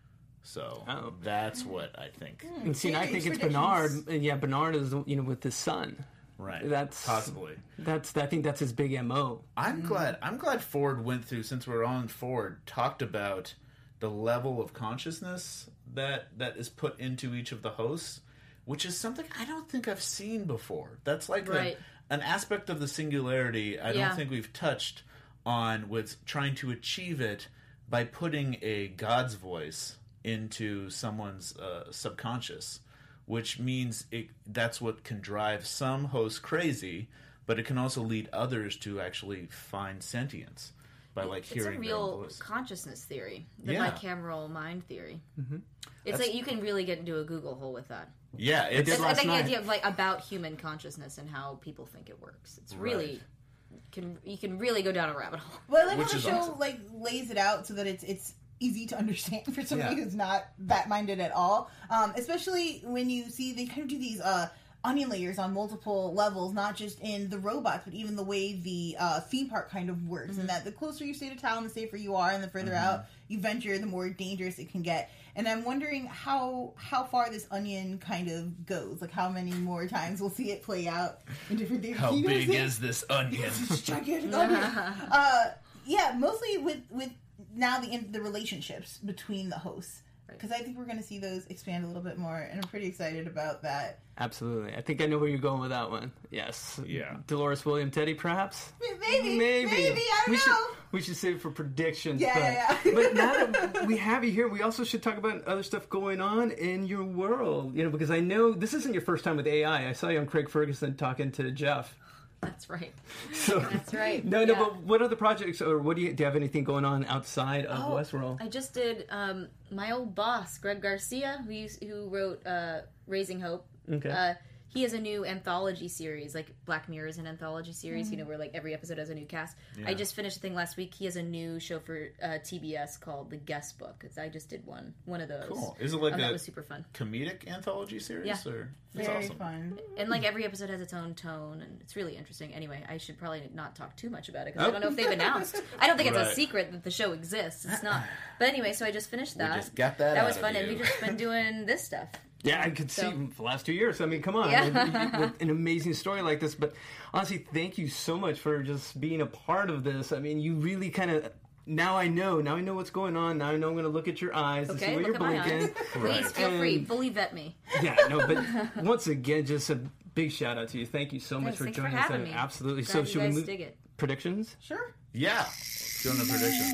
So Oh. that's what I think. And see, and I think it's Predictions. Bernard, and yeah, Bernard is you know with his son. Right. That's possibly. That's I think that's his big M O. I'm Mm-hmm. glad. I'm glad Ford went through. Since we're on Ford, talked about the level of consciousness that that is put into each of the hosts, which is something I don't think I've seen before. That's like a- Right. an aspect of the singularity I Yeah. don't think we've touched on. With trying to achieve it by putting a God's voice into someone's uh, subconscious, which means it, that's what can drive some hosts crazy, but it can also lead others to actually find sentience by like It's a hearing their own real voice. consciousness theory, the Yeah. bicameral mind theory. Mm-hmm. It's That's- like you can really get into a Google hole with that. Yeah, it's did It's, I last think the night. idea of like about human consciousness and how people think it works. It's really can you can really go down a rabbit hole. Well, I like Which how the is show awesome. like lays it out so that it's it's easy to understand for somebody Yeah. who's not that minded at all. Um, especially when you see they kind of do these uh, onion layers on multiple levels, not just in the robots, but even the way the uh, theme park kind of works. Mm-hmm. And that the closer you stay to town, the safer you are, and the further Mm-hmm. out you venture, the more dangerous it can get. And I'm wondering how how far this onion kind of goes. Like how many more times we'll see it play out in different things. how You know what I'm big saying? is this onion? It's gigantic onion. uh, yeah, mostly with with now the the relationships between the hosts, because I think we're going to see those expand a little bit more, and I'm pretty excited about that. Absolutely, I think I know where you're going with that one. Yes, Yeah. Dolores William Teddy, perhaps. Maybe, maybe, maybe I don't we know. should we should save it for predictions. Yeah, but, yeah, yeah. but now that we have you here, we also should talk about other stuff going on in your world. You know, because I know this isn't your first time with A I. I saw you on Craig Ferguson talking to Jeff. That's right. So, That's right. No, no, Yeah. but what other projects or what do you do? You have anything going on outside of Oh, Westworld? I just did um, my old boss, Greg Garcia, who used, who wrote uh, Raising Hope. Okay. Uh, he has a new anthology series, like Black Mirror is an anthology series, you know, where like every episode has a new cast. I just finished a thing last week. He has a new show for uh, T B S called The Guest Book. It's, I just did one, one of those. Cool. Is it like Oh, that a was super fun. comedic anthology series? Yeah. Or that's Very awesome. fun. And like every episode has its own tone, and it's really interesting. Anyway, I should probably not talk too much about it because Oh. I don't know if they've announced. I don't think it's Right. a secret that the show exists. It's not. But anyway, so I just finished that. just got that That was out fun, of and you. we've just been doing this stuff. Yeah, I could see So- for the last two years. I mean, come on, Yeah. And you- with an amazing story like this. But honestly, thank you so much for just being a part of this. I mean, you really kind of. Now I know. Now I know what's going on. Now I know I'm going to look at your eyes to see Okay, what look you're at my eyes. blinking. Please feel free, And- fully vet me. Yeah, no, but once again, just a big shout out to you. Thank you so much Thanks, for thanks for joining having us. me. Absolutely. Glad so you should we guys move dig it. predictions? Sure. Yeah. Doing the predictions.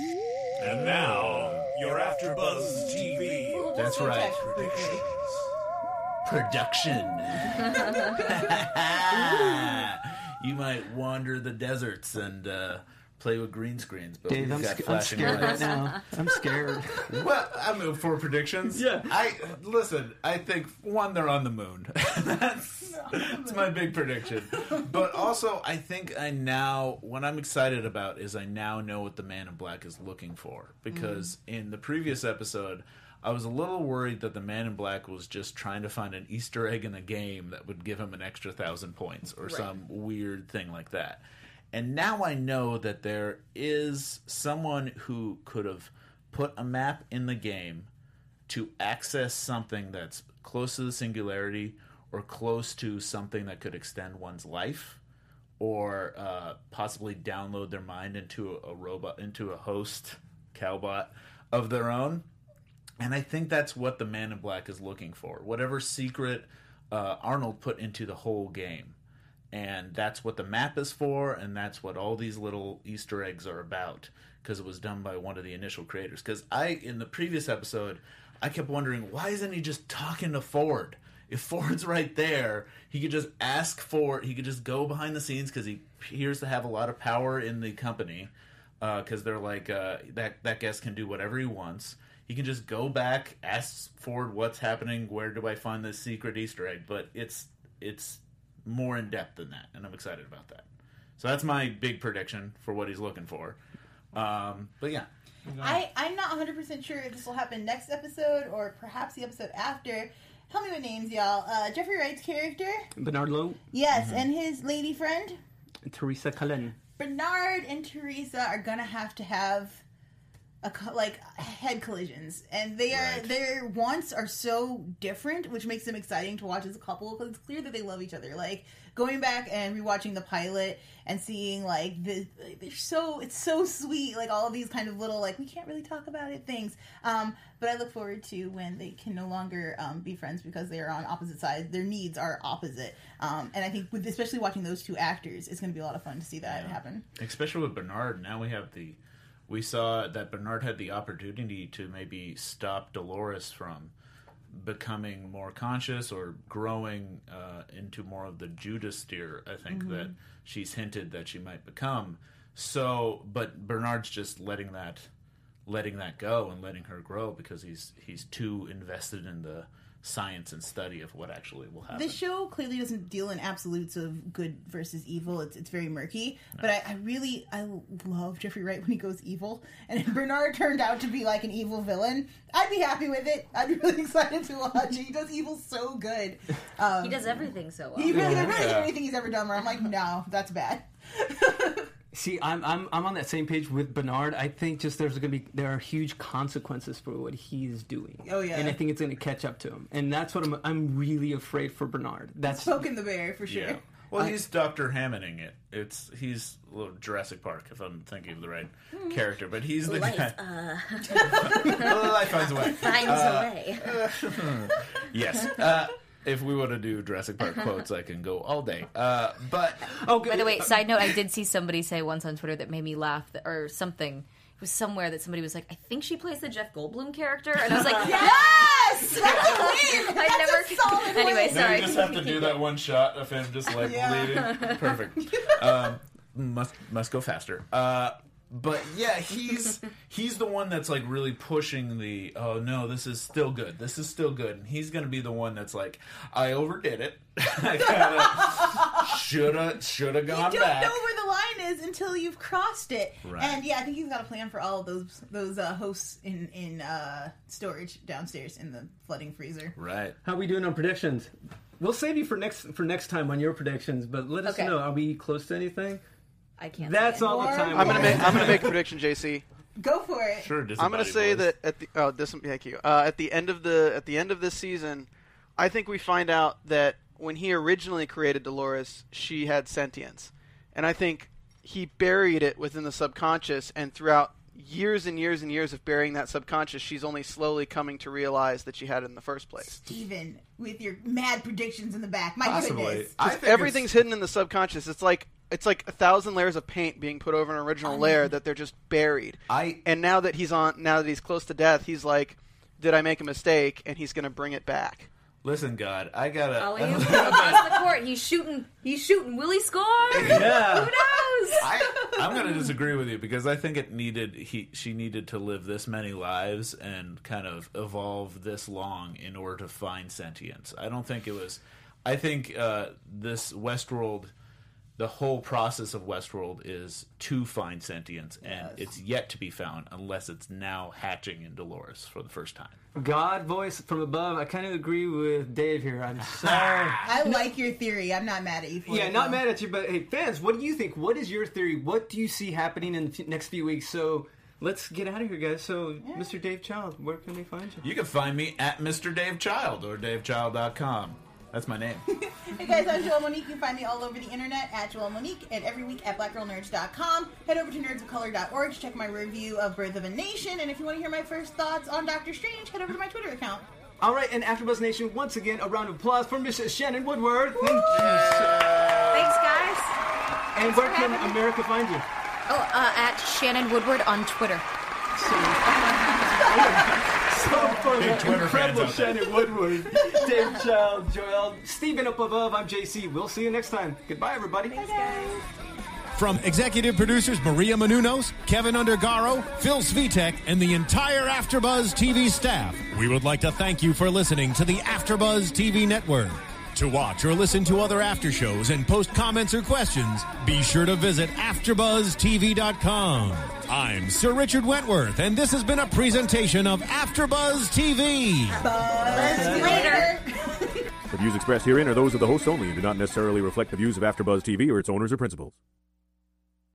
And now, your AfterBuzz T V. That's We'll right. check quickly. Production. You might wander the deserts and uh, play with green screens, but Dave, we've I'm, got sc- I'm flashing scared right lights. now. I'm scared. Well, I move for predictions. Yeah. I listen. I think one, they're on the moon. that's, that's my big prediction. But also, I think I now what I'm excited about is I now know what the Man in Black is looking for, because in the previous episode, I was a little worried that the Man in Black was just trying to find an Easter egg in a game that would give him an extra thousand points or some weird thing like that. And now I know that there is someone who could have put a map in the game to access something that's close to the singularity or close to something that could extend one's life, or uh, possibly download their mind into a, a robot, into a host Calbot of their own. And I think that's what the Man in Black is looking for. Whatever secret uh, Arnold put into the whole game. And that's what the map is for, and that's what all these little Easter eggs are about, because it was done by one of the initial creators. Because I, in the previous episode, I kept wondering, why isn't he just talking to Ford? If Ford's right there, he could just ask Ford, he could just go behind the scenes, because he appears to have a lot of power in the company, because uh, they're like, uh, that, that guest can do whatever he wants. He can just go back, ask Ford what's happening, where do I find this secret Easter egg? But it's it's... more in depth than that, and I'm excited about that. So that's my big prediction for what he's looking for. Um, but yeah, I, I'm not one hundred percent sure if this will happen next episode or perhaps the episode after. Help me with names, y'all. Uh, Jeffrey Wright's character. Bernard Lowe. Yes, mm-hmm. and his lady friend. Teresa Cullen. Bernard and Teresa are going to have to have a co- like head collisions, and they are right. their wants are so different, which makes them exciting to watch as a couple, because it's clear that they love each other. Like going back and rewatching the pilot and seeing like the they're so it's so sweet, like all of these kind of little like we can't really talk about it things. Um, but I look forward to when they can no longer um, be friends because they are on opposite sides. Their needs are opposite, um, and I think with especially watching those two actors, it's going to be a lot of fun to see that yeah. happen. Especially with Bernard, now we have the. We saw that Bernard had the opportunity to maybe stop Dolores from becoming more conscious or growing uh, into more of the Judas steer, I think, mm-hmm. that she's hinted that she might become. So, but Bernard's just letting that letting that go and letting her grow because he's he's too invested in the science and study of what actually will happen. The show clearly doesn't deal in absolutes of good versus evil. It's it's very murky. No. But I, I really I love Jeffrey Wright when he goes evil. And if Bernard turned out to be like an evil villain, I'd be happy with it. I'd be really excited to watch it. He does evil so good. Um, he does everything so well. He really, yeah. really yeah. anything he's ever done where I'm like, no, that's bad. See, I'm I'm I'm on that same page with Bernard. I think just there's going to be there are huge consequences for what he's doing. Oh yeah, and I think it's going to catch up to him, and that's what I'm I'm really afraid for Bernard. That's poking the bear for sure. Yeah. Well, I, he's Doctor Hammonding it. It's he's a little Jurassic Park, if I'm thinking of the right mm. character, but he's the life, guy. Uh... life finds a way. Finds uh, a way. Uh, yes. Uh, If we want to do Jurassic Park quotes, I can go all day. Uh, but okay. By the way, side note, I did see somebody say once on Twitter that made me laugh, that, or something. It was somewhere that somebody was like, "I think she plays the Jeff Goldblum character," and I was like, "Yes, that's a win. I That's never." A solid anyway, win. Now sorry. you just have to do that one shot of him just like yeah. bleeding. Perfect. Um, must must go faster. Uh, But yeah, he's he's the one that's like really pushing the oh no, this is still good. This is still good. And he's gonna be the one that's like, I overdid it. I kinda shoulda shoulda gone You don't back. know where the line is until you've crossed it. Right. And yeah, I think he's got a plan for all of those those uh, hosts in in uh, storage downstairs in the flooding freezer. Right. How are we doing on predictions? We'll save you for next for next time on your predictions, but let us Okay. know. Are we close to anything? I can't. That's say it. all the More, time. I'm gonna we make have. I'm gonna make a prediction, J C. Go for it. Sure. I'm gonna say that at the oh this thank you uh, at the end of the at the end of this season, I think we find out that when he originally created Dolores, she had sentience, and I think he buried it within the subconscious, and throughout years and years and years of burying that subconscious, she's only slowly coming to realize that she had it in the first place. Steven, with your mad predictions in the back, my Possibly. goodness. I think Everything's it's- hidden in the subconscious. It's like it's like a thousand layers of paint being put over an original layer that they're just buried. I And now that he's on, now that he's close to death, he's like, "Did I make a mistake?" And he's going to bring it back. listen, God, I gotta. Ollie, across the court, he's shooting. He's shooting. Will he score? Yeah. Who knows? I, I'm going to disagree with you because I think it needed he she needed to live this many lives and kind of evolve this long in order to find sentience. I don't think it was. I think uh, this Westworld the whole process of Westworld is to find sentience, and Yes. it's yet to be found unless it's now hatching in Dolores for the first time. God voice from above. I kind of agree with Dave here. I'm sorry. I like your theory. I'm not mad at you for Yeah, it. not though. mad at you, but hey, fans, what do you think? What is your theory? What do you see happening in the f- next few weeks? So let's get out of here, guys. So, Mister Dave Child, where can they find you? You can find me at Mister Dave Child or dave child dot com. That's my name. Hey guys, I'm Joelle Monique. You can find me all over the internet at Joelle Monique and every week at black girl nerds dot com. Head over to nerds of color dot org to check my review of Birth of a Nation. And if you want to hear my first thoughts on Doctor Strange, head over to my Twitter account. All right, and AfterBuzz Nation, once again, a round of applause for Miss Shannon Woodward. Thank you. So, Thanks, guys. and where for can having me. America find you? Oh, uh, at Shannon Woodward on Twitter. So for the Twitter fans incredible out there. Shannon Woodward, Dave Child, Joel, Stephen up above, I'm J C. We'll see you next time. Goodbye, everybody. From executive producers Maria Menounos, Kevin Undergaro, Phil Svitek, and the entire AfterBuzz T V staff, we would like to thank you for listening to the AfterBuzz T V network. To watch or listen to other after shows and post comments or questions, be sure to visit after buzz t v dot com. I'm Sir Richard Wentworth, and this has been a presentation of AfterBuzz T V. Later. The views expressed herein are those of the hosts only and do not necessarily reflect the views of AfterBuzz T V or its owners or principals.